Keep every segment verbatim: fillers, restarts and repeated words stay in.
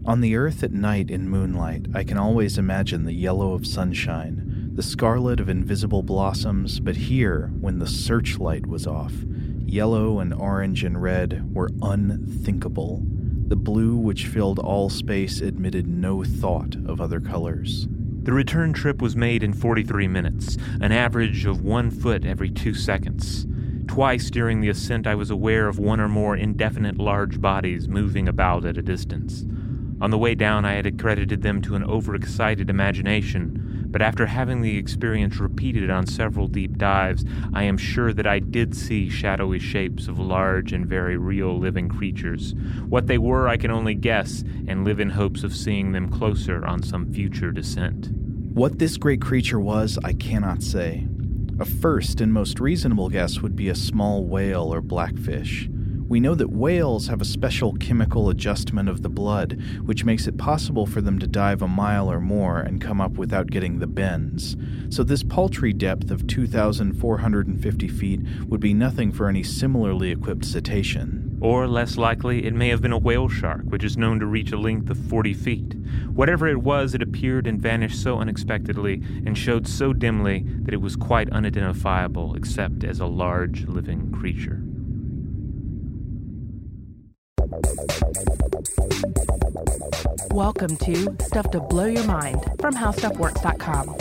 On the earth at night in moonlight, I can always imagine the yellow of sunshine, the scarlet of invisible blossoms, but here, when the searchlight was off, yellow and orange and red were unthinkable. The blue which filled all space admitted no thought of other colors. The return trip was made in forty-three minutes, an average of one foot every two seconds. Twice during the ascent I was aware of one or more indefinite large bodies moving about at a distance. On the way down I had accredited them to an overexcited imagination, but after having the experience repeated on several deep dives, I am sure that I did see shadowy shapes of large and very real living creatures. What they were I can only guess, and live in hopes of seeing them closer on some future descent. What this great creature was, I cannot say. A first and most reasonable guess would be a small whale or blackfish. We know that whales have a special chemical adjustment of the blood, which makes it possible for them to dive a mile or more and come up without getting the bends. So this paltry depth of two thousand four hundred fifty feet would be nothing for any similarly equipped cetacean. Or, less likely, it may have been a whale shark, which is known to reach a length of forty feet. Whatever it was, it appeared and vanished so unexpectedly and showed so dimly that it was quite unidentifiable except as a large living creature. Welcome to Stuff to Blow Your Mind from How Stuff Works dot com.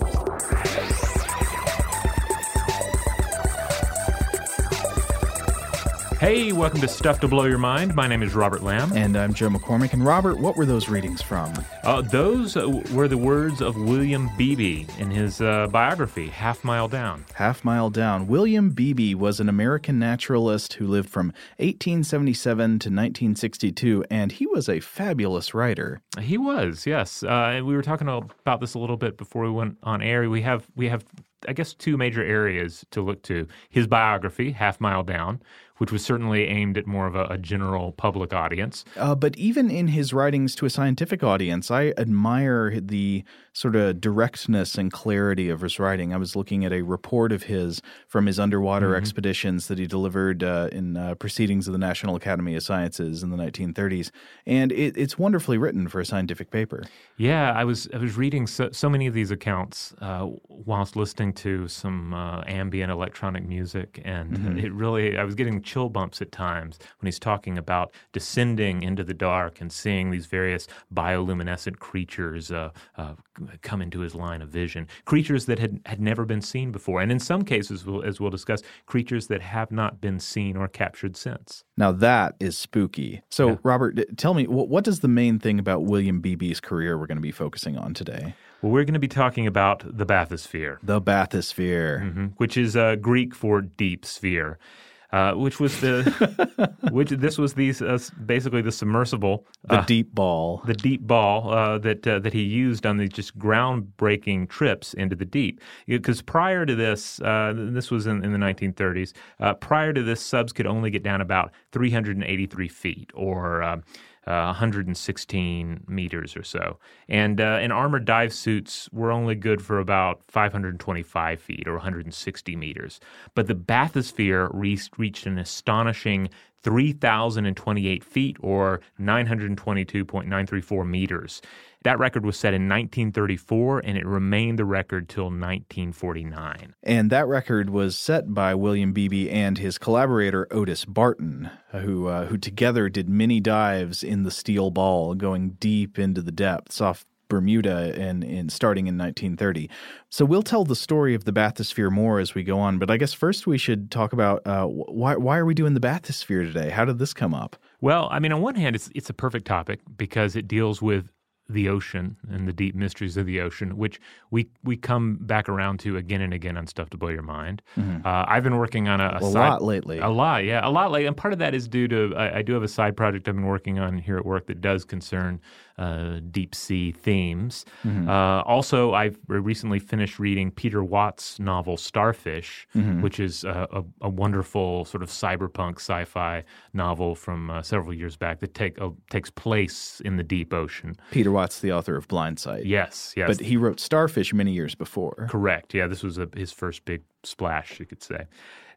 Hey, welcome to Stuff to Blow Your Mind. My name is Robert Lamb. And I'm Joe McCormick. And Robert, what were those readings from? Uh, those uh, were the words of William Beebe in his uh, biography, Half Mile Down. Half Mile Down. William Beebe was an American naturalist who lived from eighteen seventy-seven to nineteen sixty-two, and he was a fabulous writer. He was, yes. Uh, we were talking about this a little bit before we went on air. We have we have, I guess, two major areas to look to. His biography, Half Mile Down, which was certainly aimed at more of a, a general public audience. Uh, but even in his writings to a scientific audience, I admire the sort of directness and clarity of his writing. I was looking at a report of his from his underwater mm-hmm. expeditions that he delivered uh, in uh, Proceedings of the National Academy of Sciences in the nineteen thirties, and it, it's wonderfully written for a scientific paper. Yeah, I was I was reading so, so many of these accounts uh, whilst listening to some uh, ambient electronic music, and mm-hmm. it really, I was getting chill bumps at times when he's talking about descending into the dark and seeing these various bioluminescent creatures uh, uh, come into his line of vision, creatures that had, had never been seen before, and in some cases, we'll, as we'll discuss, creatures that have not been seen or captured since. Now that is spooky. So, yeah. Robert, tell me, what is the main thing about William Beebe's career we're going to be focusing on today? Well, we're going to be talking about the bathysphere. The bathysphere. Mm-hmm. Which is uh, Greek for deep sphere. Uh, which was the, which this was the uh, basically the submersible, the uh, deep ball, the deep ball uh, that uh, that he used on these just groundbreaking trips into the deep. Because prior to this, uh, this was in, in the nineteen thirties. Uh, prior to this, subs could only get down about three hundred eighty-three feet, or uh, Uh, one hundred sixteen meters or so. And uh, and armored dive suits were only good for about five hundred twenty-five feet or one hundred sixty meters. But the bathysphere reached, reached an astonishing three thousand twenty-eight feet or nine hundred twenty-two point nine three four meters. That record was set in nineteen thirty-four, and it remained the record till nineteen forty-nine. And that record was set by William Beebe and his collaborator Otis Barton, who uh, who together did many dives in the steel ball, going deep into the depths off Bermuda and, and starting in nineteen thirty. So we'll tell the story of the bathysphere more as we go on, but I guess first we should talk about uh, why why are we doing the bathysphere today? How did this come up? Well, I mean, on one hand, it's it's a perfect topic because it deals with the ocean and the deep mysteries of the ocean, which we we come back around to again and again on Stuff to Blow Your Mind. Mm-hmm. Uh, I've been working on a, a, a side, lot lately. A lot, yeah, a lot lately. And part of that is due to, I, I do have a side project I've been working on here at work that does concern uh, deep sea themes. Mm-hmm. Uh, also, I've recently finished reading Peter Watts' novel Starfish, mm-hmm. which is a, a, a wonderful sort of cyberpunk sci-fi novel from uh, several years back that take, uh, takes place in the deep ocean. Peter Watts, the author of Blindsight. Yes, yes. But he wrote Starfish many years before. Correct. Yeah, this was a, his first big splash, you could say.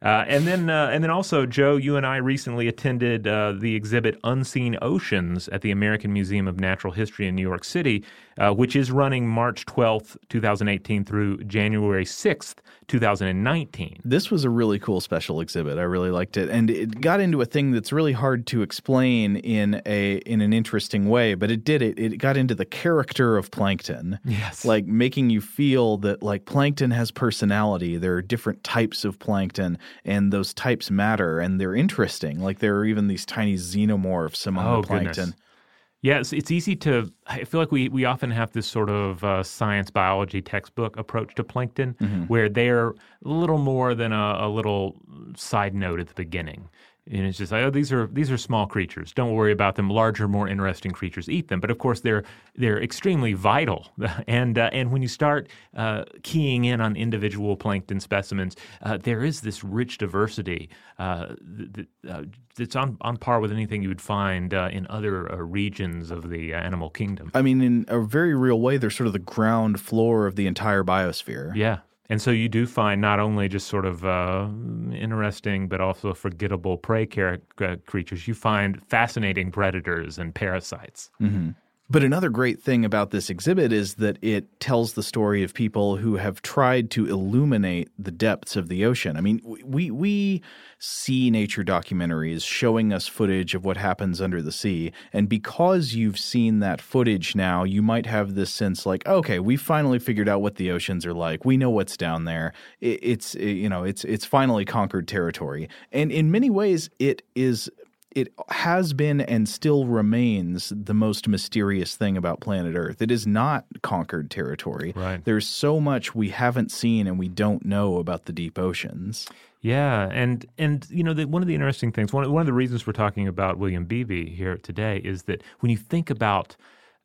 Uh, and then, uh, and then also, Joe, you and I recently attended uh, the exhibit Unseen Oceans at the American Museum of Natural History in New York City, uh, which is running March twelfth, twenty eighteen through January sixth, twenty nineteen. This was a really cool special exhibit. I really liked it. And it got into a thing that's really hard to explain in a in an interesting way, but it did it. It got into the character of plankton. Yes. Like making you feel that like plankton has personality. There are different types of plankton and those types matter and they're interesting. Like there are even these tiny xenomorphs among Oh, the plankton. goodness. Yeah, it's, it's easy to – I feel like we, we often have this sort of uh, science biology textbook approach to plankton mm-hmm. where they're a little more than a, a little side note at the beginning. And it's just like, oh, these are these are small creatures. Don't worry about them. Larger, more interesting creatures eat them. But of course, they're they're extremely vital. And uh, and when you start uh, keying in on individual plankton specimens, uh, there is this rich diversity uh, that, uh, that's on, on par with anything you would find uh, in other uh, regions of the animal kingdom. I mean, in a very real way, they're sort of the ground floor of the entire biosphere. Yeah. And so you do find not only just sort of uh, interesting but also forgettable prey car- uh, creatures, you find fascinating predators and parasites. Mm-hmm. But another great thing about this exhibit is that it tells the story of people who have tried to illuminate the depths of the ocean. I mean, we we see nature documentaries showing us footage of what happens under the sea. And because you've seen that footage now, you might have this sense like, okay, we finally figured out what the oceans are like. We know what's down there. It, it's, you know, it's it's finally conquered territory. And in many ways, it is – it has been and still remains the most mysterious thing about planet Earth. It is not conquered territory. Right. There's so much we haven't seen and we don't know about the deep oceans. Yeah, and and you know the, one of the interesting things, one one of the reasons we're talking about William Beebe here today is that when you think about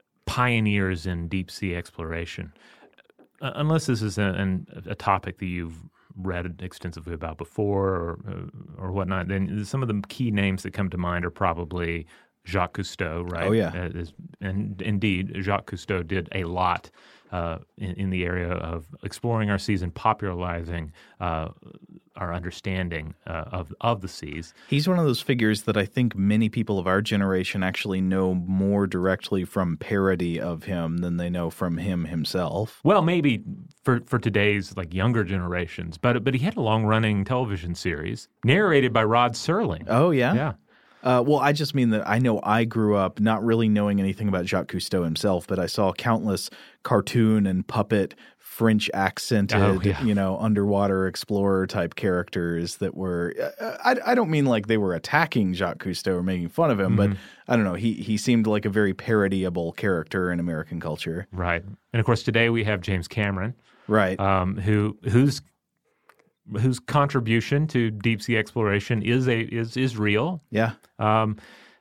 pioneers in deep sea exploration, uh, unless this is a, an, a topic that you've read extensively about before or uh, or whatnot, then some of the key names that come to mind are probably Jacques Cousteau, right? Oh, yeah. Uh, and indeed, Jacques Cousteau did a lot uh, in, in the area of exploring our seas and popularizing uh, our understanding uh, of of the seas. He's one of those figures that I think many people of our generation actually know more directly from parody of him than they know from him himself. Well, maybe for for today's like younger generations, but but he had a long running television series narrated by Rod Serling. Oh yeah, yeah. Uh, well, I just mean that I know I grew up not really knowing anything about Jacques Cousteau himself, but I saw countless cartoon and puppet French accented, oh, yeah. you know, underwater explorer type characters that were. Uh, I, I don't mean like they were attacking Jacques Cousteau or making fun of him, mm-hmm. but I don't know. He he seemed like a very parodyable character in American culture, right? And of course, today we have James Cameron, right? Um, who who's. whose contribution to deep sea exploration is a is is real. Yeah. Um,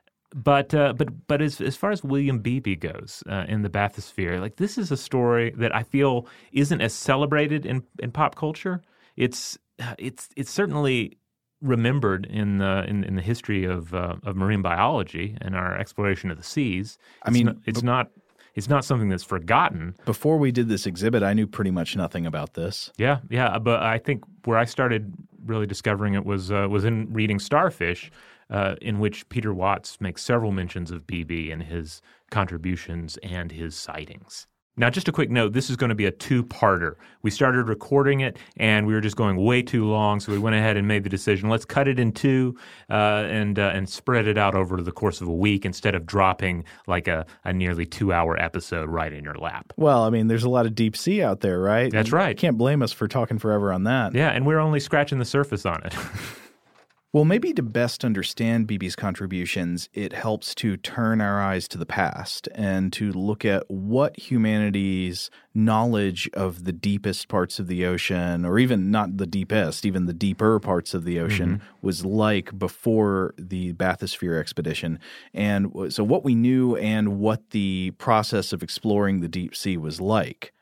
but uh, but but as as far as William Beebe goes uh, in the bathysphere, like this is a story that I feel isn't as celebrated in, in pop culture. It's it's it's certainly remembered in the in, in the history of uh, of marine biology and our exploration of the seas. It's I mean, not, it's not. It's not something that's forgotten. Before we did this exhibit, I knew pretty much nothing about this. Yeah, yeah, but I think where I started really discovering it was uh, was in reading Starfish, uh, in which Peter Watts makes several mentions of Beebe and his contributions and his sightings. Now, just a quick note, this is going to be a two-parter. We started recording it, and we were just going way too long, so we went ahead and made the decision, let's cut it in two uh, and uh, and spread it out over the course of a week instead of dropping like a, a nearly two-hour episode right in your lap. Well, I mean, there's a lot of deep sea out there, right? That's right. You can't blame us for talking forever on that. Yeah, and we're only scratching the surface on it. Well, maybe to best understand Beebe's contributions, it helps to turn our eyes to the past and to look at what humanity's knowledge of the deepest parts of the ocean, or even not the deepest, even the deeper parts of the ocean, mm-hmm. was like before the bathysphere expedition. And so what we knew and what the process of exploring the deep sea was like.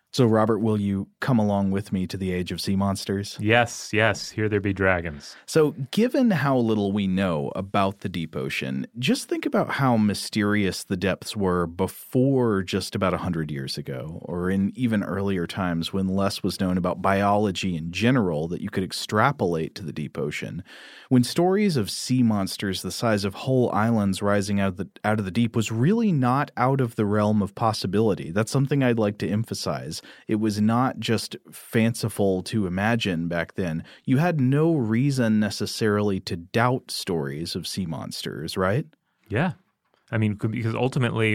So, Robert, will you come along with me to the age of sea monsters? Yes, yes, here there be dragons. So, given how little we know about the deep ocean, just think about how mysterious the depths were before just about one hundred years ago, or in even earlier times when less was known about biology in general that you could extrapolate to the deep ocean. When stories of sea monsters the size of whole islands rising out of the, out of the deep was really not out of the realm of possibility. That's something I'd like to emphasize. It was not just fanciful to imagine back then. You had no reason necessarily to doubt stories of sea monsters, right? Yeah. I mean, because ultimately,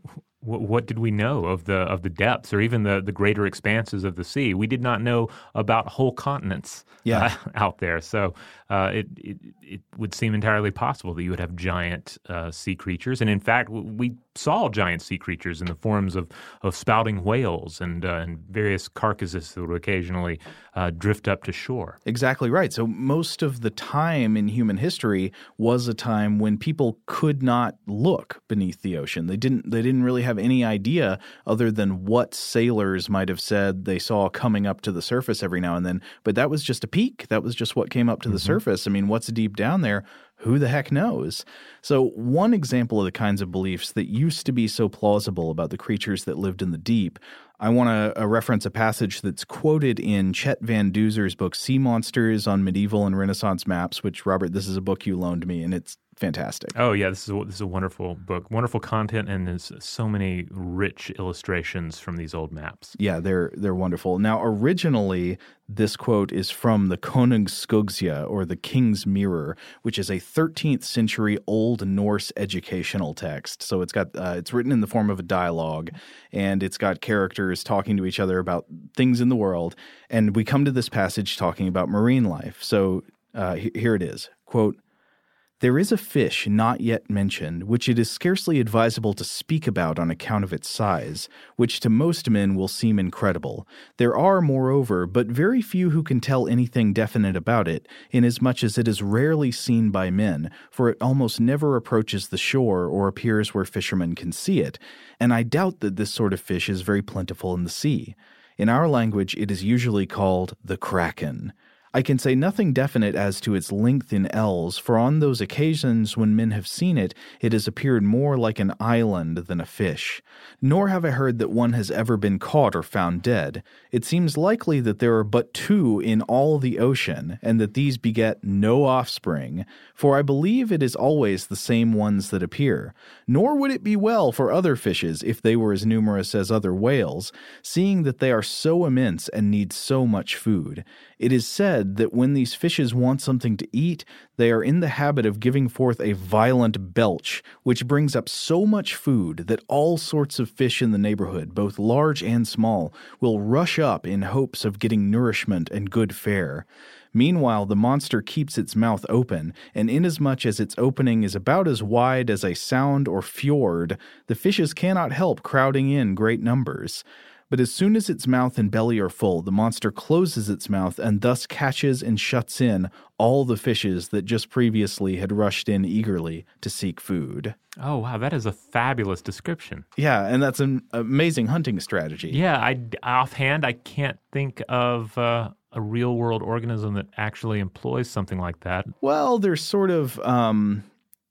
what did we know of the of the depths or even the, the greater expanses of the sea? We did not know about whole continents yeah. uh, out there. So uh, it, it it would seem entirely possible that you would have giant uh, sea creatures. And in fact, we saw giant sea creatures in the forms of, of spouting whales and, uh, and various carcasses that would occasionally uh, drift up to shore. Exactly right. So most of the time in human history was a time when people could not look beneath the ocean. They didn't they didn't really have any idea other than what sailors might have said they saw coming up to the surface every now and then. But that was just a peak. That was just what came up to the mm-hmm. surface. I mean, what's deep down there? Who the heck knows? So one example of the kinds of beliefs that used to be so plausible about the creatures that lived in the deep, I want to uh, reference a passage that's quoted in Chet Van Duzer's book, Sea Monsters on Medieval and Renaissance Maps, which, Robert, this is a book you loaned me, and it's fantastic. Oh, yeah, this is a, this is a wonderful book. Wonderful content, and there's so many rich illustrations from these old maps. Yeah, they're they're wonderful. Now, originally, this quote is from the Konungsskuggsja, or the King's Mirror, which is a thirteenth century Old Norse educational text. So it's got uh, it's written in the form of a dialogue, and it's got characters talking to each other about things in the world. And we come to this passage talking about marine life. So uh, here it is, quote, "There is a fish not yet mentioned, which it is scarcely advisable to speak about on account of its size, which to most men will seem incredible. There are, moreover, but very few who can tell anything definite about it, inasmuch as it is rarely seen by men, for it almost never approaches the shore or appears where fishermen can see it, and I doubt that this sort of fish is very plentiful in the sea. In our language, it is usually called the kraken. I can say nothing definite as to its length in ells, for on those occasions when men have seen it, it has appeared more like an island than a fish. Nor have I heard that one has ever been caught or found dead. It seems likely that there are but two in all the ocean, and that these beget no offspring, for I believe it is always the same ones that appear. Nor would it be well for other fishes if they were as numerous as other whales, seeing that they are so immense and need so much food. It is said that when these fishes want something to eat, they are in the habit of giving forth a violent belch, which brings up so much food that all sorts of fish in the neighborhood, both large and small, will rush up in hopes of getting nourishment and good fare. Meanwhile, the monster keeps its mouth open, and inasmuch as its opening is about as wide as a sound or fjord, the fishes cannot help crowding in great numbers. But as soon as its mouth and belly are full, the monster closes its mouth and thus catches and shuts in all the fishes that just previously had rushed in eagerly to seek food." Oh, wow, that is a fabulous description. Yeah, and that's an amazing hunting strategy. Yeah, I, offhand, I can't think of uh, a real-world organism that actually employs something like that. Well, there's sort of, um,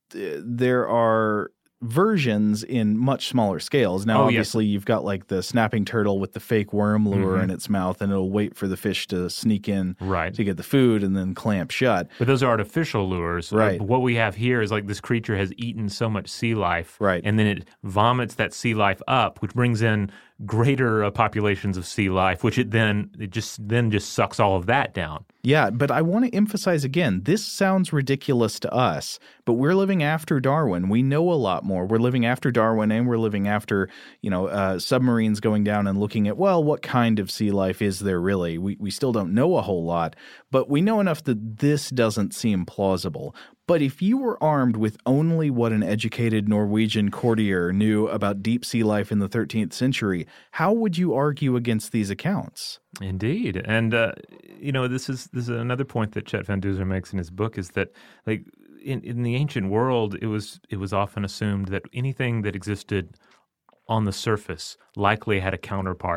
there are versions in much smaller scales. Now, oh, obviously, yes. You've got like the snapping turtle with the fake worm lure mm-hmm. in its mouth, and it'll wait for the fish to sneak in right. to get the food and then clamp shut. But those are artificial lures. Right. Uh, what we have here is like this creature has eaten so much sea life, right. and then it vomits that sea life up, which brings in greater uh, populations of sea life, which it then it just then just sucks all of that down. Yeah, but I want to emphasize again, this sounds ridiculous to us, but we're living after Darwin. We know a lot more. We're living after Darwin, and we're living after, you know, uh, submarines going down and looking at, well, what kind of sea life is there really? We we still don't know a whole lot, but we know enough that this doesn't seem plausible. But if you were armed with only what an educated Norwegian courtier knew about deep sea life in the thirteenth century, how would you argue against these accounts? Indeed. And, uh, you know, this is this is another point that Chet Van Duzer makes in his book is that, like, in, in the ancient world, it was it was often assumed that anything that existed on the surface likely had a counterpart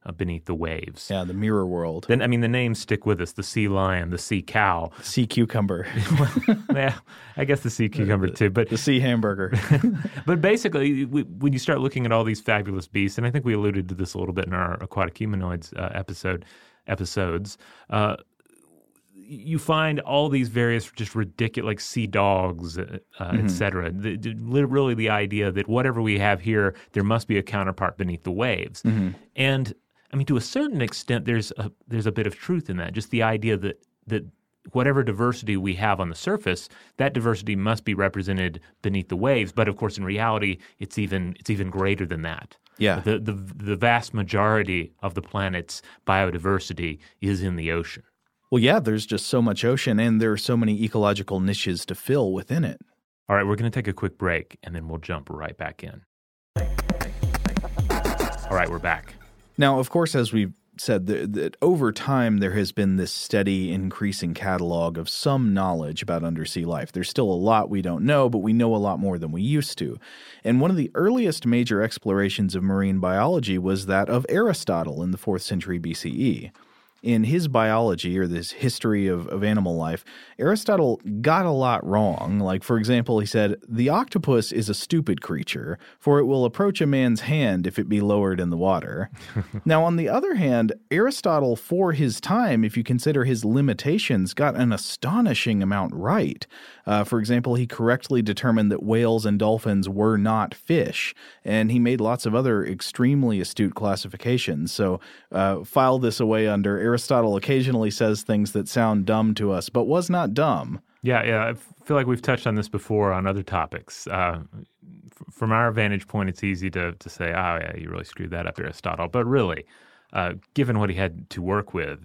uh, beneath the waves. Yeah, the mirror world. Then, I mean, the names stick with us, the sea lion, the sea cow. Sea cucumber. Yeah, I guess the sea cucumber too. But the sea hamburger. But basically, we, when you start looking at all these fabulous beasts, and I think we alluded to this a little bit in our aquatic humanoids uh, episode episodes, uh, you find all these various just ridiculous, like sea dogs, uh, mm-hmm. et cetera. The, the, literally the idea that whatever we have here, there must be a counterpart beneath the waves. Mm-hmm. And I mean, to a certain extent, there's a, there's a bit of truth in that. Just the idea that that whatever diversity we have on the surface, that diversity must be represented beneath the waves. But of course, in reality, it's even it's even greater than that. Yeah. The the the vast majority of the planet's biodiversity is in the ocean. Well, yeah, there's just so much ocean, and there are so many ecological niches to fill within it. All right, we're going to take a quick break, and then we'll jump right back in. All right, we're back. Now, of course, as we've said, that, that over time there has been this steady increasing catalog of some knowledge about undersea life. There's still a lot we don't know, but we know a lot more than we used to. And one of the earliest major explorations of marine biology was that of Aristotle in the fourth century B C E. In his biology, or this history of, of animal life, Aristotle got a lot wrong. Like, for example, he said, "The octopus is a stupid creature, for it will approach a man's hand if it be lowered in the water." Now, on the other hand, Aristotle, for his time, if you consider his limitations, got an astonishing amount right. Uh, for example, he correctly determined that whales and dolphins were not fish, and he made lots of other extremely astute classifications. So uh, file this away under Aristotle occasionally says things that sound dumb to us, but was not dumb. Yeah, yeah. I feel like we've touched on this before on other topics. Uh, f- from our vantage point, it's easy to to say, oh, yeah, you really screwed that up, Aristotle. But really, uh, given what he had to work with,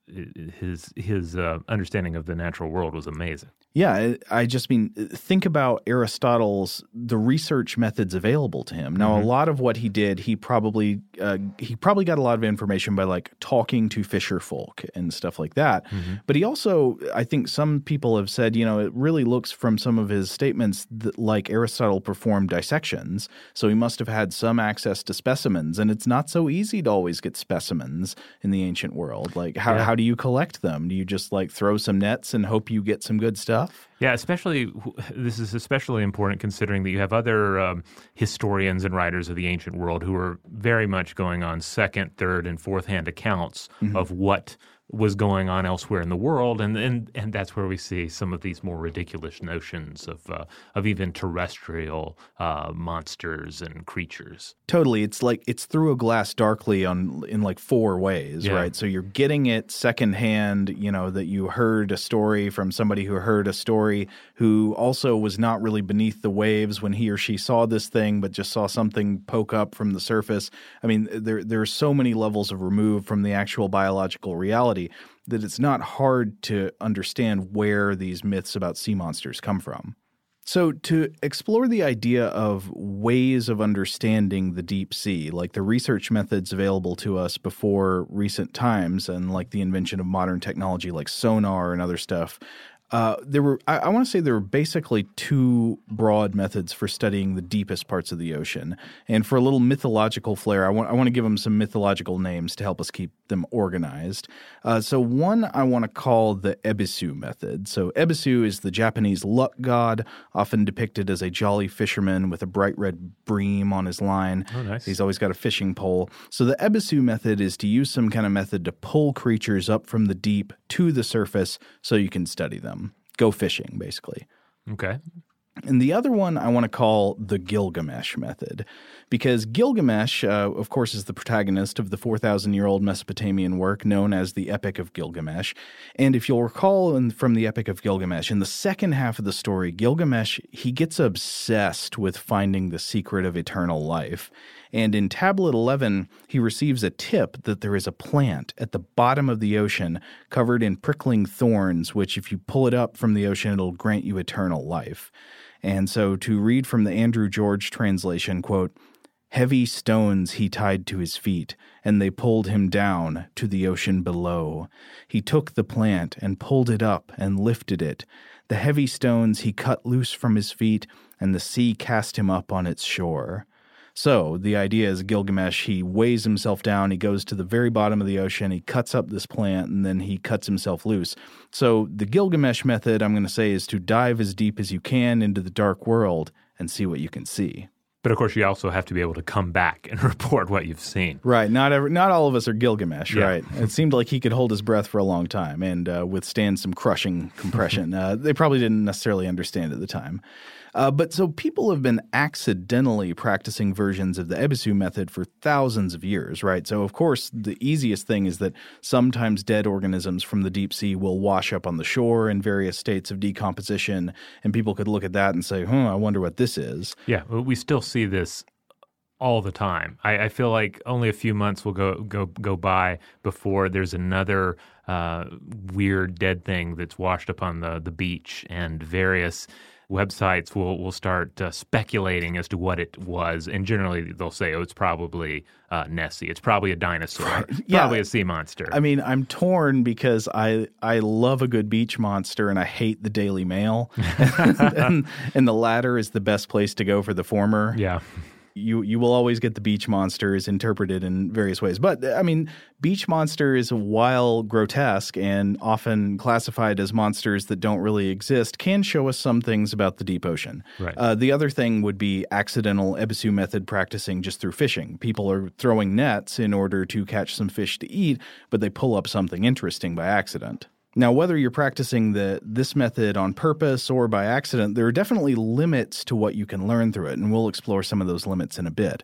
his his uh, understanding of the natural world was amazing. Yeah, I just mean, think about Aristotle's, the research methods available to him. Now, mm-hmm. a lot of what he did, he probably uh, he probably got a lot of information by like talking to fisher folk and stuff like that. Mm-hmm. But he also, I think some people have said, you know, it really looks from some of his statements that like Aristotle performed dissections. So he must have had some access to specimens. And it's not so easy to always get specimens in the ancient world. Like, how, yeah. how do you collect them? Do you just like throw some nets and hope you get some good stuff? Yeah, especially this is especially important considering that you have other um, historians and writers of the ancient world who are very much going on second, third, and fourth hand accounts mm-hmm. of what was going on elsewhere in the world, and and, and that's where we see some of these more ridiculous notions of uh, of even terrestrial uh, monsters and creatures. Totally, it's like it's through a glass darkly on in like four ways, yeah. right? So you're getting it secondhand, you know, that you heard a story from somebody who heard a story who also was not really beneath the waves when he or she saw this thing, but just saw something poke up from the surface. I mean, there there are so many levels of remove from the actual biological reality that it's not hard to understand where these myths about sea monsters come from. So to explore the idea of ways of understanding the deep sea, like the research methods available to us before recent times and like the invention of modern technology like sonar and other stuff, Uh, there were, I, I want to say there were basically two broad methods for studying the deepest parts of the ocean. And for a little mythological flair, I want, I want to give them some mythological names to help us keep them organized. Uh, so one I want to call the Ebisu method. So Ebisu is the Japanese luck god, often depicted as a jolly fisherman with a bright red bream on his line. Oh, nice. He's always got a fishing pole. So the Ebisu method is to use some kind of method to pull creatures up from the deep to the surface so you can study them. Go fishing, basically. Okay. And the other one I want to call the Gilgamesh method, because Gilgamesh, uh, of course, is the protagonist of the four thousand year old Mesopotamian work known as the Epic of Gilgamesh. And if you'll recall in, from the Epic of Gilgamesh, in the second half of the story, Gilgamesh, he gets obsessed with finding the secret of eternal life. And in Tablet eleven, he receives a tip that there is a plant at the bottom of the ocean covered in prickling thorns, which if you pull it up from the ocean, it'll grant you eternal life. And so to read from the Andrew George translation, quote, "Heavy stones he tied to his feet, and they pulled him down to the ocean below. He took the plant and pulled it up and lifted it. The heavy stones he cut loose from his feet, and the sea cast him up on its shore." So the idea is Gilgamesh, he weighs himself down, he goes to the very bottom of the ocean, he cuts up this plant, and then he cuts himself loose. So the Gilgamesh method, I'm going to say, is to dive as deep as you can into the dark world and see what you can see. But of course, you also have to be able to come back and report what you've seen. Right. Not every, not all of us are Gilgamesh, Yeah. right? It seemed like he could hold his breath for a long time and uh, withstand some crushing compression. uh, they probably didn't necessarily understand at the time. Uh, but so people have been accidentally practicing versions of the Ebisu method for thousands of years, right? So, of course, the easiest thing is that sometimes dead organisms from the deep sea will wash up on the shore in various states of decomposition, and people could look at that and say, hmm, I wonder what this is. Yeah, well, we still see this all the time. I, I feel like only a few months will go go go by before there's another uh, weird dead thing that's washed up on the, the beach, and various websites will, will start uh, speculating as to what it was. And generally they'll say, oh, it's probably uh, Nessie. It's probably a dinosaur. Right. Yeah. Probably a sea monster. I mean, I'm torn because I I love a good beach monster and I hate the Daily Mail. and, and the latter is the best place to go for the former. Yeah. You you will always get the beach monsters interpreted in various ways. But, I mean, beach monster is, while grotesque and often classified as monsters that don't really exist, can show us some things about the deep ocean. Right. Uh, the other thing would be accidental Ebisu method practicing just through fishing. People are throwing nets in order to catch some fish to eat, but they pull up something interesting by accident. Now, whether you're practicing the this method on purpose or by accident, there are definitely limits to what you can learn through it, and we'll explore some of those limits in a bit.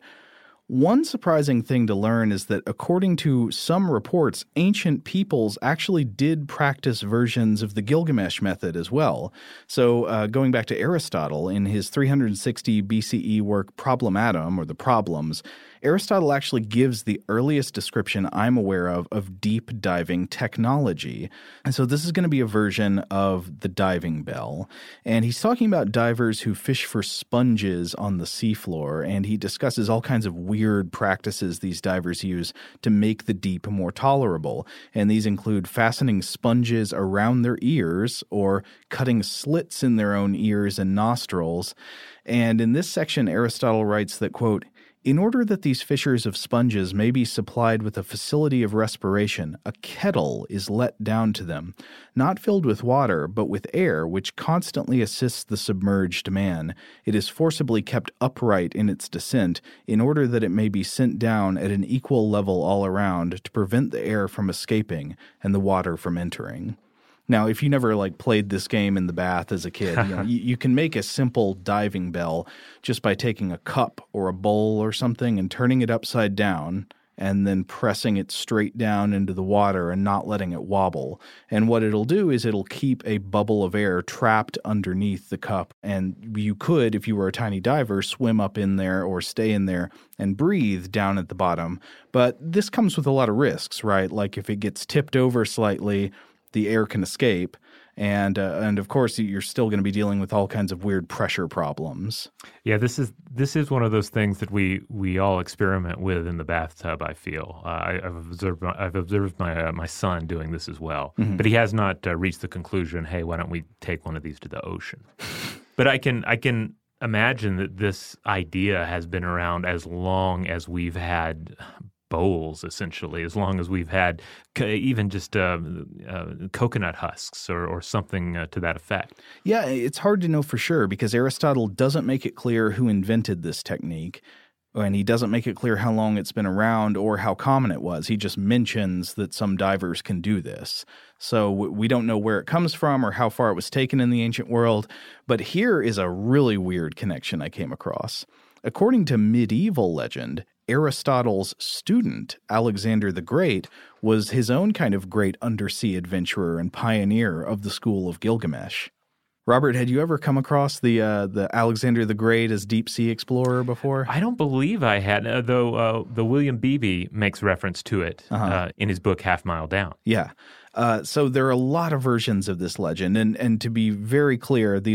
One surprising thing to learn is that according to some reports, ancient peoples actually did practice versions of the Gilgamesh method as well. So uh, going back to Aristotle, in his three hundred sixty B C E work Problematum, or the Problems, Aristotle actually gives the earliest description I'm aware of of deep diving technology. And so this is going to be a version of the diving bell. And he's talking about divers who fish for sponges on the seafloor, and he discusses all kinds of weird practices these divers use to make the deep more tolerable. And these include fastening sponges around their ears or cutting slits in their own ears and nostrils. And in this section, Aristotle writes that, quote, in order that these fishers of sponges may be supplied with a facility of respiration, a kettle is let down to them, not filled with water, but with air, which constantly assists the submerged man. It is forcibly kept upright in its descent, in order that it may be sent down at an equal level all around to prevent the air from escaping and the water from entering. Now, if you never like played this game in the bath as a kid, you, know, you, you can make a simple diving bell just by taking a cup or a bowl or something and turning it upside down and then pressing it straight down into the water and not letting it wobble. And what it'll do is it'll keep a bubble of air trapped underneath the cup. And you could, if you were a tiny diver, swim up in there or stay in there and breathe down at the bottom. But this comes with a lot of risks, right? Like if it gets tipped over slightly, the air can escape, and uh, and of course you're still going to be dealing with all kinds of weird pressure problems. Yeah, this is this is one of those things that we we all experiment with in the bathtub. I feel uh, I, I've observed my, I've observed my uh, my son doing this as well, mm-hmm. but he has not uh, reached the conclusion. Hey, why don't we take one of these to the ocean? But I can I can imagine that this idea has been around as long as we've had bowls, essentially, as long as we've had co- even just uh, uh, coconut husks or, or something uh, to that effect. Yeah, it's hard to know for sure because Aristotle doesn't make it clear who invented this technique, and he doesn't make it clear how long it's been around or how common it was. He just mentions that some divers can do this. So we don't know where it comes from or how far it was taken in the ancient world, but here is a really weird connection I came across. According to medieval legend, Aristotle's student, Alexander the Great, was his own kind of great undersea adventurer and pioneer of the school of Gilgamesh. Robert, had you ever come across the uh, the Alexander the Great as deep sea explorer before? I don't believe I had, uh, though uh, the William Beebe makes reference to it uh-huh. uh, in his book Half Mile Down. Yeah. Uh, so there are a lot of versions of this legend, and, and to be very clear, these are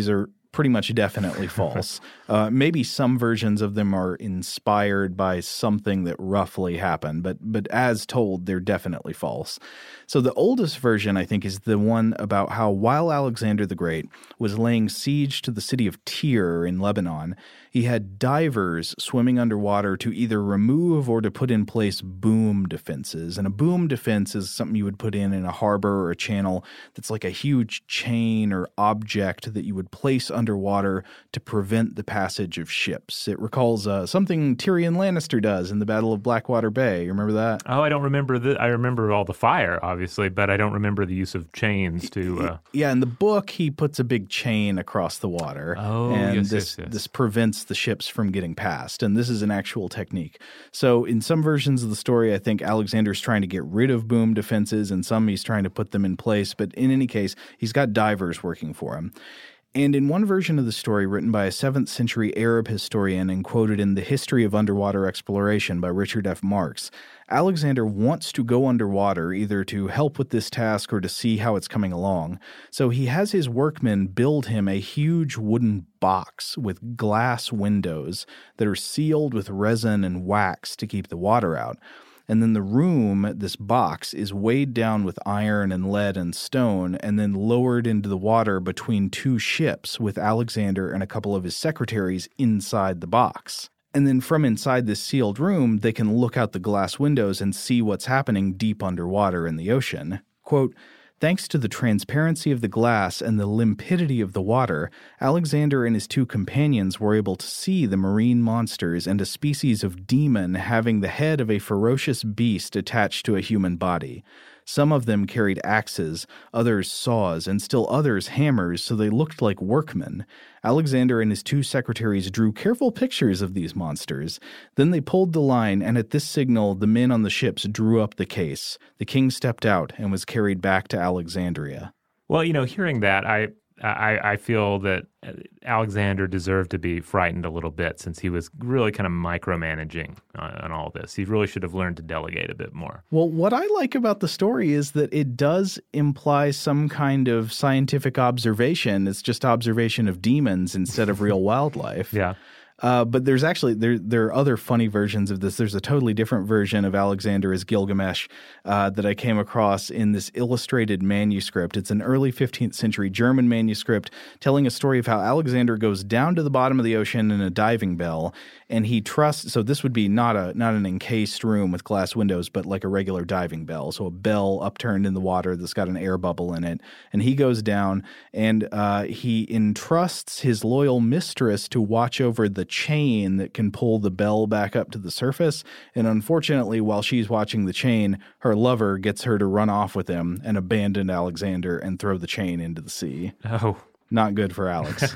pretty much definitely false. uh, maybe some versions of them are inspired by something that roughly happened, but but as told, they're definitely false. So the oldest version, I think, is the one about how while Alexander the Great was laying siege to the city of Tyre in Lebanon, he had divers swimming underwater to either remove or to put in place boom defenses. And a boom defense is something you would put in in a harbor or a channel that's like a huge chain or object that you would place underwater to prevent the passage of ships. It recalls uh, something Tyrion Lannister does in the Battle of Blackwater Bay. You remember that? Oh, I don't remember the. I remember all the fire, obviously, but I don't remember the use of chains to. Uh... Yeah, in the book, he puts a big chain across the water. Oh, and yes, this, yes, yes. this prevents the ships from getting past. And this is an actual technique. So in some versions of the story, I think Alexander's trying to get rid of boom defenses, and some he's trying to put them in place. But in any case, he's got divers working for him. And in one version of the story written by a seventh century Arab historian and quoted in The History of Underwater Exploration by Richard F. Marks, Alexander wants to go underwater either to help with this task or to see how it's coming along. So he has his workmen build him a huge wooden box with glass windows that are sealed with resin and wax to keep the water out. And then the room, this box, is weighed down with iron and lead and stone and then lowered into the water between two ships with Alexander and a couple of his secretaries inside the box. And then from inside this sealed room, they can look out the glass windows and see what's happening deep underwater in the ocean. Quote, "Thanks to the transparency of the glass and the limpidity of the water, Alexander and his two companions were able to see the marine monsters and a species of demon having the head of a ferocious beast attached to a human body. Some of them carried axes, others saws, and still others hammers, so they looked like workmen. Alexander and his two secretaries drew careful pictures of these monsters. Then they pulled the line, and at this signal, the men on the ships drew up the case. The king stepped out and was carried back to Alexandria." Well, you know, hearing that, I, I I feel that Alexander deserved to be frightened a little bit since he was really kind of micromanaging on, on all this. He really should have learned to delegate a bit more. Well, what I like about the story is that it does imply some kind of scientific observation. It's just observation of demons instead of real wildlife. Yeah. Uh, but there's actually there there are other funny versions of this. There's a totally different version of Alexander as Gilgamesh uh, that I came across in this illustrated manuscript. It's an early fifteenth century German manuscript telling a story of how Alexander goes down to the bottom of the ocean in a diving bell, and he trusts. So this would be not a not an encased room with glass windows, but like a regular diving bell. So a bell upturned in the water that's got an air bubble in it, and he goes down and uh, he entrusts his loyal mistress to watch over the chain that can pull the bell back up to the surface. And unfortunately, while she's watching the chain, her lover gets her to run off with him and abandon Alexander and throw the chain into the sea. Oh. Not good for Alex.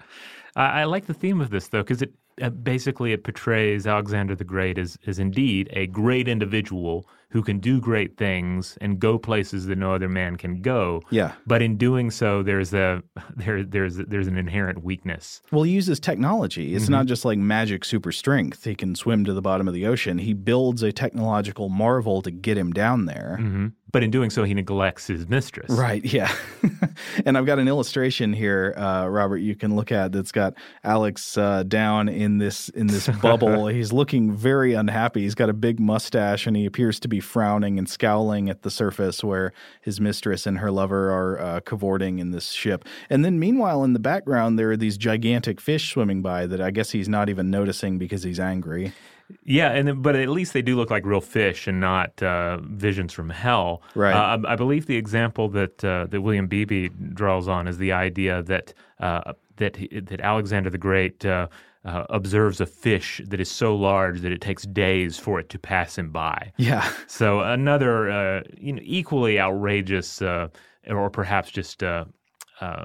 I, I like the theme of this, though, because it uh, basically it portrays Alexander the Great as, as indeed a great individual who can do great things and go places that no other man can go. Yeah. But in doing so, there's a there there's there's an inherent weakness. Well, he uses technology. It's mm-hmm. not just like magic super strength. He can swim to the bottom of the ocean. He builds a technological marvel to get him down there. Mm-hmm. But in doing so, he neglects his mistress. Right, yeah. And I've got an illustration here, uh, Robert, you can look at that's got Alex uh, down in this in this bubble. He's looking very unhappy. He's got a big mustache, and he appears to be frowning and scowling at the surface where his mistress and her lover are uh, cavorting in this ship. And then meanwhile, in the background, there are these gigantic fish swimming by that I guess he's not even noticing because he's angry. Yeah, and but at least they do look like real fish and not uh, visions from hell. Right. Uh, I, I believe the example that uh, that William Beebe draws on is the idea that uh, that that Alexander the Great uh, uh, observes a fish that is so large that it takes days for it to pass him by. Yeah. So another uh, you know, equally outrageous, uh, or perhaps just uh, uh,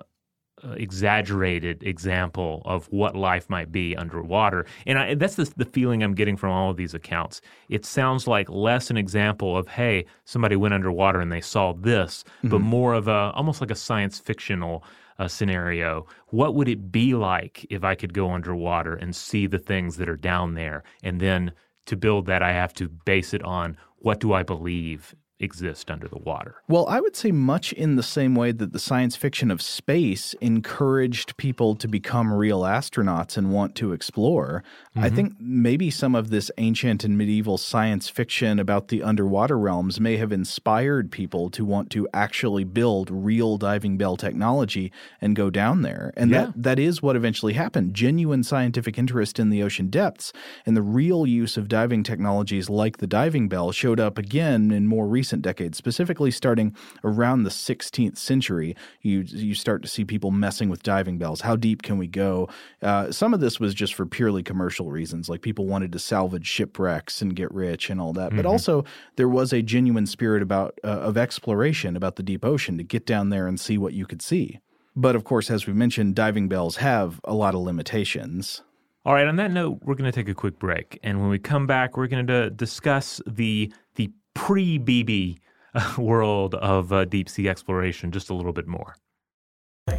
exaggerated example of what life might be underwater. And I, that's the, the feeling I'm getting from all of these accounts. It sounds like less an example of, hey, somebody went underwater and they saw this, mm-hmm. but more of a almost like a science fictional uh, scenario. What would it be like if I could go underwater and see the things that are down there? And then to build that, I have to base it on what do I believe exist under the water. Well, I would say much in the same way that the science fiction of space encouraged people to become real astronauts and want to explore. Mm-hmm. I think maybe some of this ancient and medieval science fiction about the underwater realms may have inspired people to want to actually build real diving bell technology and go down there. And yeah. that, that is what eventually happened. Genuine scientific interest in the ocean depths and the real use of diving technologies like the diving bell showed up again in more recent decades, specifically starting around the sixteenth century. You you start to see people messing with diving bells. How deep can we go? Uh, some of this was just for purely commercial reasons, like people wanted to salvage shipwrecks and get rich and all that. Mm-hmm. But also there was a genuine spirit about uh, of exploration about the deep ocean to get down there and see what you could see. But of course, as we mentioned, diving bells have a lot of limitations. All right, on that note, we're going to take a quick break. And when we come back, we're going to discuss the the pre-B B world of uh, deep-sea exploration just a little bit more. All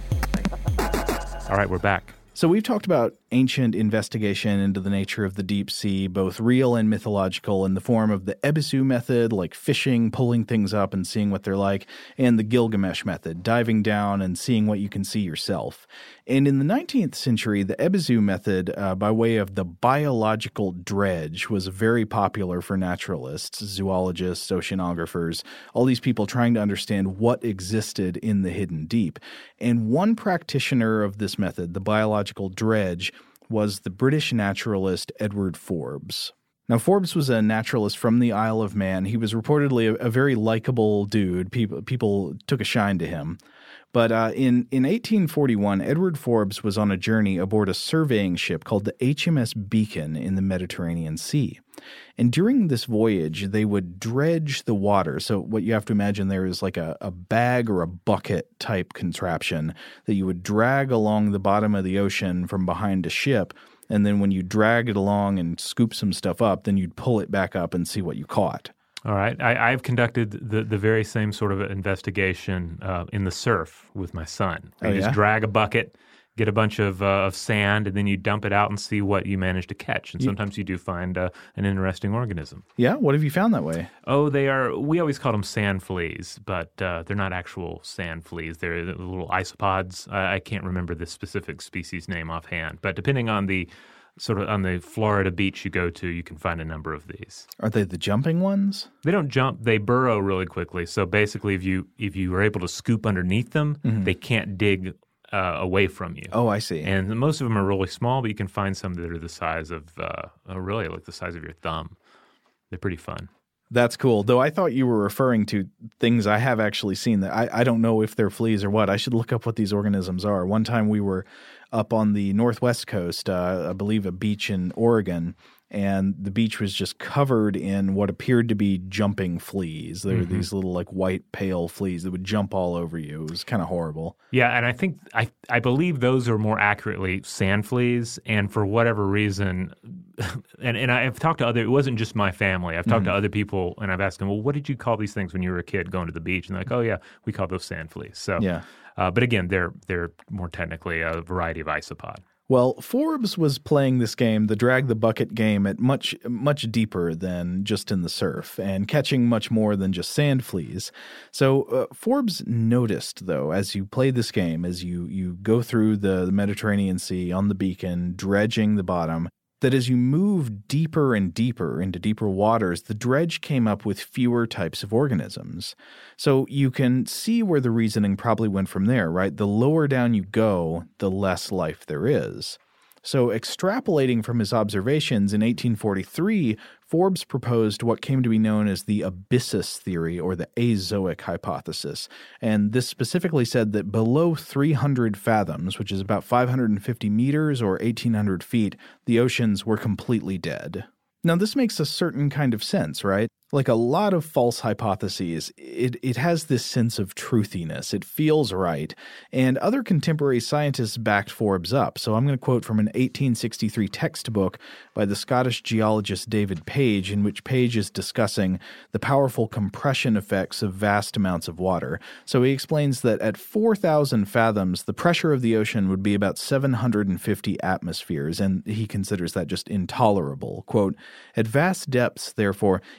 right, we're back. So we've talked about ancient investigation into the nature of the deep sea, both real and mythological, in the form of the Ebisu method, like fishing, pulling things up and seeing what they're like, and the Gilgamesh method, diving down and seeing what you can see yourself. And in the nineteenth century, the Ebisu method, uh, by way of the biological dredge, was very popular for naturalists, zoologists, oceanographers, all these people trying to understand what existed in the hidden deep. And one practitioner of this method, the biological dredge, was the British naturalist Edward Forbes. Now, Forbes was a naturalist from the Isle of Man. He was reportedly a, a very likable dude. People, people took a shine to him. But uh, in, in eighteen forty-one, Edward Forbes was on a journey aboard a surveying ship called the H M S Beacon in the Mediterranean Sea. And during this voyage, they would dredge the water. So what you have to imagine there is like a, a bag or a bucket type contraption that you would drag along the bottom of the ocean from behind a ship. And then when you drag it along and scoop some stuff up, then you'd pull it back up and see what you caught. All right. I, I've conducted the, the very same sort of investigation uh, in the surf with my son. You oh, just yeah? drag a bucket, get a bunch of, uh, of sand, and then you dump it out and see what you manage to catch. And sometimes you do find uh, an interesting organism. Yeah? What have you found that way? Oh, they are, we always call them sand fleas, but uh, they're not actual sand fleas. They're little isopods. I, I can't remember the specific species name offhand, but depending on the sort of on the Florida beach you go to, you can find a number of these. Are they the jumping ones? They don't jump, they burrow really quickly. So basically if you if you are able to scoop underneath them, mm-hmm. they can't dig uh, away from you. Oh, I see. And most of them are really small, but you can find some that are the size of, uh, uh, really like the size of your thumb. They're pretty fun. That's cool. Though I thought you were referring to things I have actually seen that I, I don't know if they're fleas or what. I should look up what these organisms are. One time we were up on the northwest coast, uh, I believe a beach in Oregon, and the beach was just covered in what appeared to be jumping fleas. There mm-hmm. were these little like white pale fleas that would jump all over you. It was kind of horrible. Yeah, and I think I I believe those are more accurately sand fleas, and for whatever reason, and, and I've talked to other, it wasn't just my family. I've talked mm-hmm. to other people, and I've asked them, well, what did you call these things when you were a kid going to the beach? And they're like, oh yeah, we call those sand fleas. So yeah. Uh, but again, they're they're more technically a variety of isopod. Well, Forbes was playing this game, the drag the bucket game, at much, much deeper than just in the surf and catching much more than just sand fleas. So uh, Forbes noticed, though, as you play this game, as you, you go through the, the Mediterranean Sea on the Beacon, dredging the bottom, that as you move deeper and deeper into deeper waters, the dredge came up with fewer types of organisms. So you can see where the reasoning probably went from there, right? The lower down you go, the less life there is. So extrapolating from his observations in eighteen forty-three, Forbes proposed what came to be known as the abyssus theory or the azoic hypothesis. And this specifically said that below three hundred fathoms, which is about five hundred fifty meters or eighteen hundred feet, the oceans were completely dead. Now, this makes a certain kind of sense, right? Like a lot of false hypotheses, it, it has this sense of truthiness. It feels right. And other contemporary scientists backed Forbes up. So I'm going to quote from an eighteen sixty-three textbook by the Scottish geologist David Page, in which Page is discussing the powerful compression effects of vast amounts of water. So he explains that at four thousand fathoms, the pressure of the ocean would be about seven hundred fifty atmospheres, and he considers that just intolerable. Quote, "At vast depths, therefore, it is generally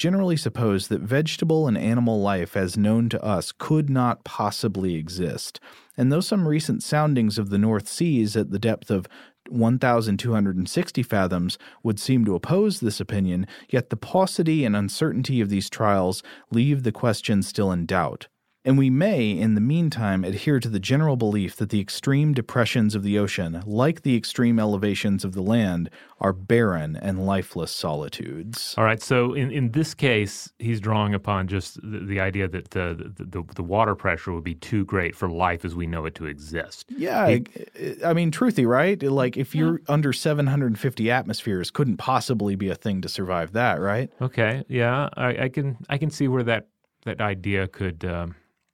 generally suppose that vegetable and animal life as known to us could not possibly exist. And though some recent soundings of the North Seas at the depth of one thousand two hundred sixty fathoms would seem to oppose this opinion, yet the paucity and uncertainty of these trials leave the question still in doubt. And we may, in the meantime, adhere to the general belief that the extreme depressions of the ocean, like the extreme elevations of the land, are barren and lifeless solitudes. All right, so in, in this case, he's drawing upon just the, the idea that the, the, the water pressure would be too great for life as we know it to exist. Yeah, it, I mean, truthy, right? Like, if you're yeah. under seven hundred fifty atmospheres, couldn't possibly be a thing to survive that, right? Okay, yeah, I, I can I can see where that, that idea could... Um,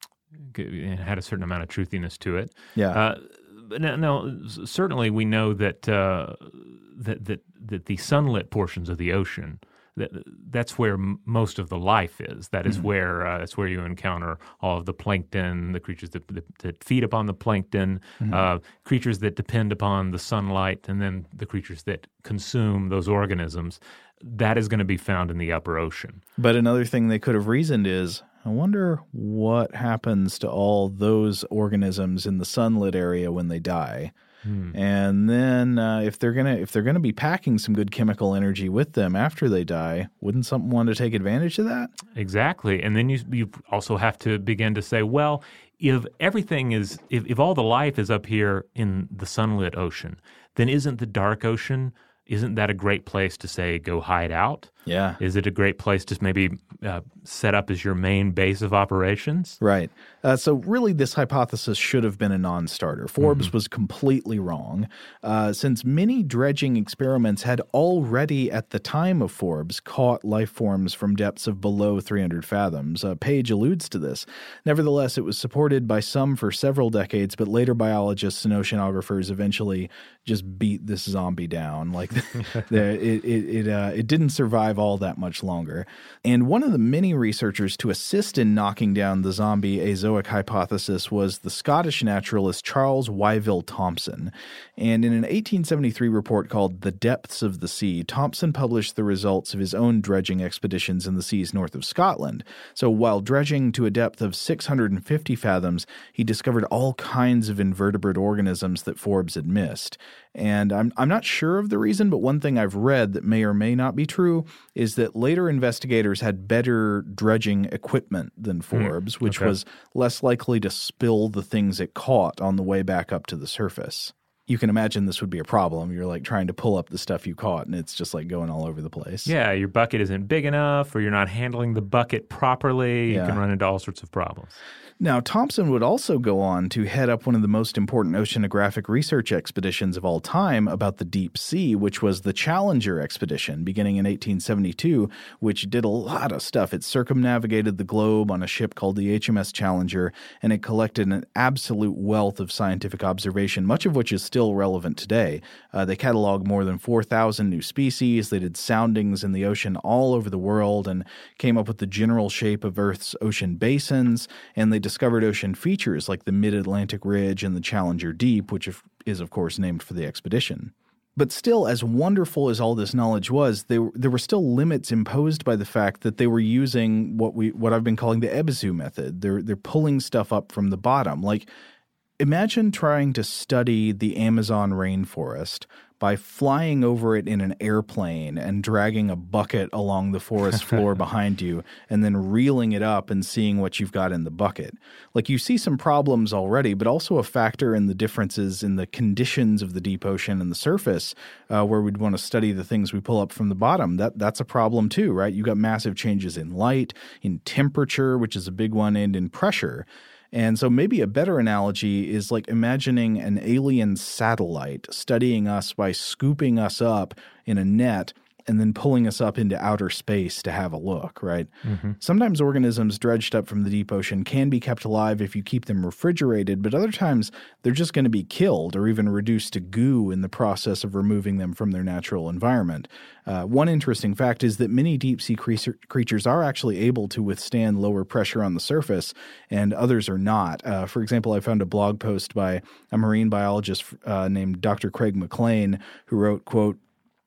It had a certain amount of truthiness to it. Yeah. Uh, but no, no, certainly we know that, uh, that that that the sunlit portions of the ocean, that that's where m- most of the life is. That is mm-hmm. where uh, that's where you encounter all of the plankton, the creatures that that, that feed upon the plankton, mm-hmm. uh, creatures that depend upon the sunlight, and then the creatures that consume those organisms. That is going to be found in the upper ocean. But another thing they could have reasoned is, I wonder what happens to all those organisms in the sunlit area when they die. Hmm. And then uh, if they're gonna if they're gonna be packing some good chemical energy with them after they die, wouldn't someone want to take advantage of that? Exactly. And then you you also have to begin to say, well, if everything is if, if all the life is up here in the sunlit ocean, then isn't the dark ocean? Isn't that a great place to, say, go hide out? Yeah. Is it a great place to maybe uh, set up as your main base of operations? Right. Uh, so really this hypothesis should have been a non-starter. Forbes mm-hmm. was completely wrong, uh, since many dredging experiments had already at the time of Forbes caught life forms from depths of below three hundred fathoms. Uh, Page alludes to this. Nevertheless, it was supported by some for several decades, but later biologists and oceanographers eventually just beat this zombie down. Like the, it it it, uh, it didn't survive all that much longer. And one of the many researchers to assist in knocking down the zombie azoic hypothesis was the Scottish naturalist Charles Wyville Thomson. And in an eighteen seventy-three report called The Depths of the Sea, Thomson published the results of his own dredging expeditions in the seas north of Scotland. So while dredging to a depth of six hundred fifty fathoms, he discovered all kinds of invertebrate organisms that Forbes had missed. And I'm I'm not sure of the reason, but one thing I've read that may or may not be true is that later investigators had better dredging equipment than Forbes, mm, which okay. was less likely to spill the things it caught on the way back up to the surface. You can imagine this would be a problem. You're like trying to pull up the stuff you caught, and it's just like going all over the place. Yeah, your bucket isn't big enough, or you're not handling the bucket properly. Yeah. You can run into all sorts of problems. Now, Thomson would also go on to head up one of the most important oceanographic research expeditions of all time about the deep sea, which was the Challenger expedition, beginning in eighteen seventy-two, which did a lot of stuff. It circumnavigated the globe on a ship called the H M S Challenger, and it collected an absolute wealth of scientific observation, much of which is still relevant today. Uh, they cataloged more than four thousand new species. They did soundings in the ocean all over the world and came up with the general shape of Earth's ocean basins, and they discovered ocean features like the Mid-Atlantic Ridge and the Challenger Deep, which is, of course, named for the expedition. But still, as wonderful as all this knowledge was, they, there were still limits imposed by the fact that they were using what we what I've been calling the Ebisu method. They're they're pulling stuff up from the bottom. Like, imagine trying to study the Amazon rainforest by flying over it in an airplane and dragging a bucket along the forest floor behind you and then reeling it up and seeing what you've got in the bucket. Like, you see some problems already, but also a factor in the differences in the conditions of the deep ocean and the surface, uh, where we'd want to study the things we pull up from the bottom. That That's a problem too, right? You got massive changes in light, in temperature, which is a big one, and in pressure. And so maybe a better analogy is like imagining an alien satellite studying us by scooping us up in a net and then pulling us up into outer space to have a look, right? Mm-hmm. Sometimes organisms dredged up from the deep ocean can be kept alive if you keep them refrigerated, but other times they're just going to be killed or even reduced to goo in the process of removing them from their natural environment. Uh, one interesting fact is that many deep-sea cre- creatures are actually able to withstand lower pressure on the surface, and others are not. Uh, for example, I found a blog post by a marine biologist uh, named Doctor Craig McLean who wrote, quote,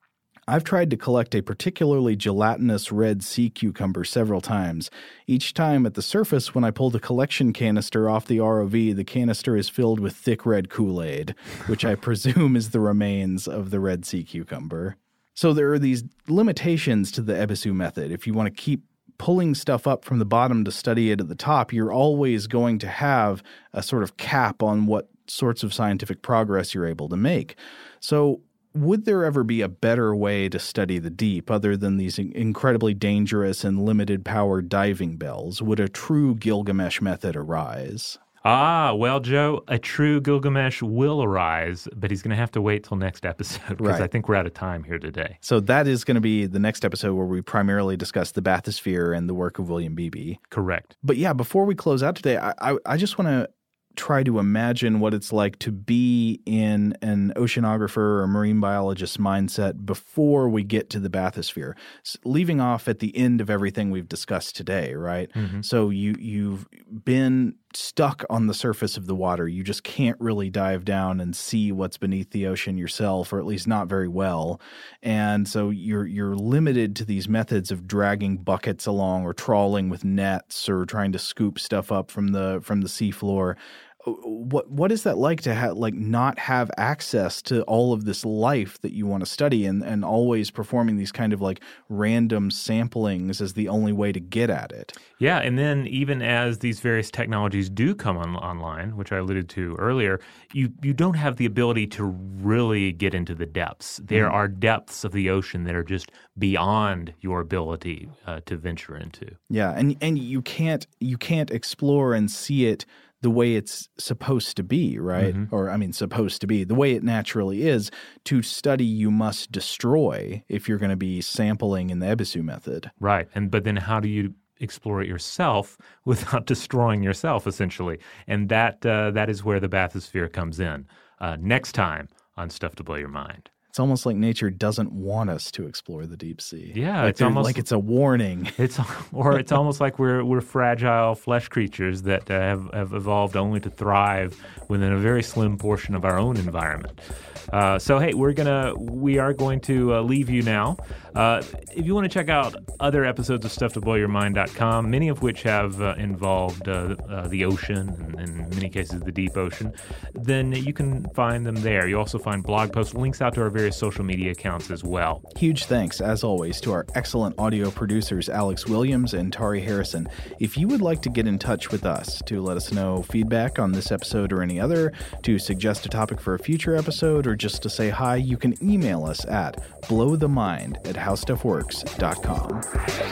I've tried to collect a particularly gelatinous red sea cucumber several times. Each time at the surface, when I pull the collection canister off the R O V, the canister is filled with thick red Kool-Aid, which I presume is the remains of the red sea cucumber. So there are these limitations to the Ebisu method. If you want to keep pulling stuff up from the bottom to study it at the top, you're always going to have a sort of cap on what sorts of scientific progress you're able to make. So would there ever be a better way to study the deep other than these incredibly dangerous and limited power diving bells? Would a true Gilgamesh method arise? Ah, well, Joe, a true Gilgamesh will arise, but he's going to have to wait till next episode because Right. I think we're out of time here today. So that is going to be the next episode where we primarily discuss the bathysphere and the work of William Beebe. Correct. But yeah, before we close out today, I, I, I just want to try to imagine what it's like to be in an oceanographer or marine biologist's mindset before we get to the bathysphere, S- leaving off at the end of everything we've discussed today, right? Mm-hmm. So you, you've been stuck on the surface of the water. You just can't really dive down and see what's beneath the ocean yourself, or at least not very well. And so you're you're limited to these methods of dragging buckets along or trawling with nets or trying to scoop stuff up from the from the seafloor. What what is that like to have like not have access to all of this life that you want to study and, and always performing these kind of like random samplings as the only way to get at it? Yeah, and then even as these various technologies do come on, online, which I alluded to earlier, you, you don't have the ability to really get into the depths. There mm. are depths of the ocean that are just beyond your ability uh, to venture into. Yeah, and and you can't you can't explore and see it the way it's supposed to be, right? Mm-hmm. Or, I mean, supposed to be. The way it naturally is. To study, you must destroy if you're going to be sampling in the Ebisu method. Right. And but then how do you explore it yourself without destroying yourself, essentially? And that uh, that is where the bathysphere comes in. Uh, next time on Stuff to Blow Your Mind. It's almost like nature doesn't want us to explore the deep sea. Yeah, like it's almost like it's a warning. It's or it's almost like we're we're fragile flesh creatures that uh, have have evolved only to thrive within a very slim portion of our own environment. Uh, so hey, we're gonna we are going to uh, leave you now. Uh, if you want to check out other episodes of stuff to blow your mind dot com, many of which have uh, involved uh, uh, the ocean and in many cases the deep ocean, then you can find them there. You also find blog posts, links out to our various social media accounts as well. Huge thanks, as always, to our excellent audio producers, Alex Williams and Tari Harrison. If you would like to get in touch with us to let us know feedback on this episode or any other, to suggest a topic for a future episode, or just to say hi, you can email us at blowthemind at how stuff works dot com.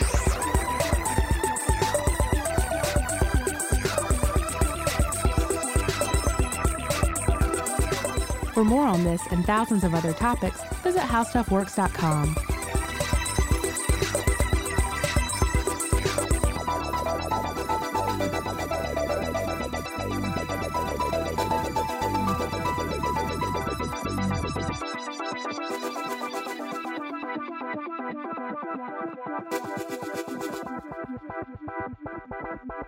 For more on this and thousands of other topics, visit how stuff works dot com. Thank you.